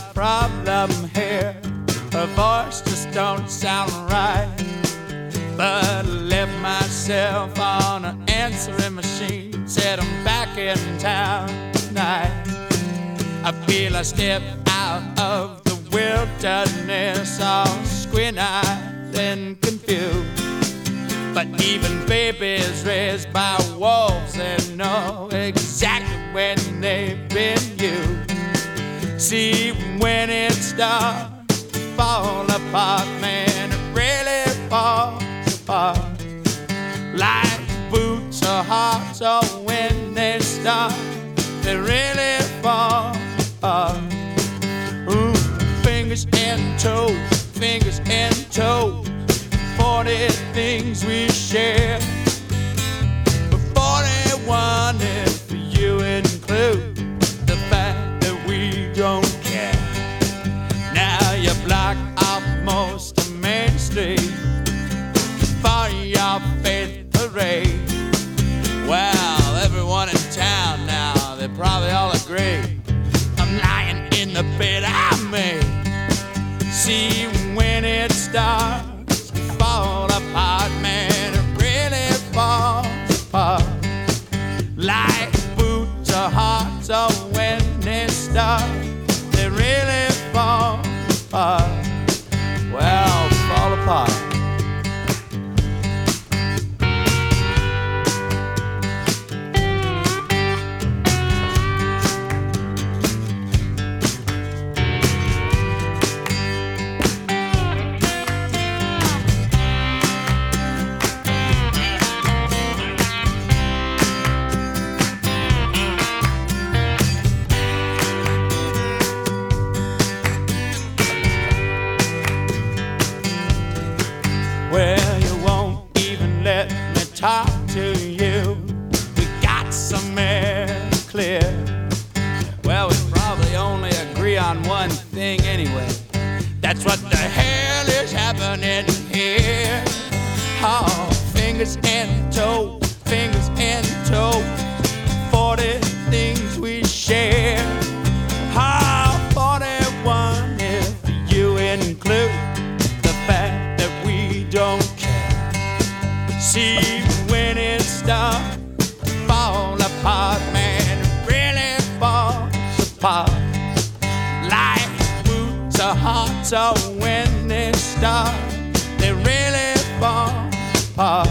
problem here. Her voice just don't sound right. But I left myself on an answering machine. Said I'm back in town tonight. I feel I step out of the wilderness, all squint-eyed and confused. But even babies raised by wolves, they know exactly when they've been used. See, when it starts to fall apart, man, it really falls apart. Like boots or hearts, or when they start, they really fall apart. Ooh, fingers and toes, fingers and toes. 40 things we share, but 41 if you include the fact that we don't care. Now you block off most of Main Street for your faith parade. Well, everyone in town now, they probably all agree I'm lying in the bed I made. See, when it starts fall apart, man, it really falls apart. Like boots or hearts, or when they start, they really fall apart. Well, fall apart. Well, you won't even let me talk to you. We got some air clear. Well, we probably only agree on one thing anyway. That's what the hell is happening here. Oh, fingers and toes, fingers and toes. 40 things we share. Oh, 41 if you include the fact that we don't care. See, when it starts to fall apart, man, it really falls apart. Like boots or hearts, or when they start, they really fall apart.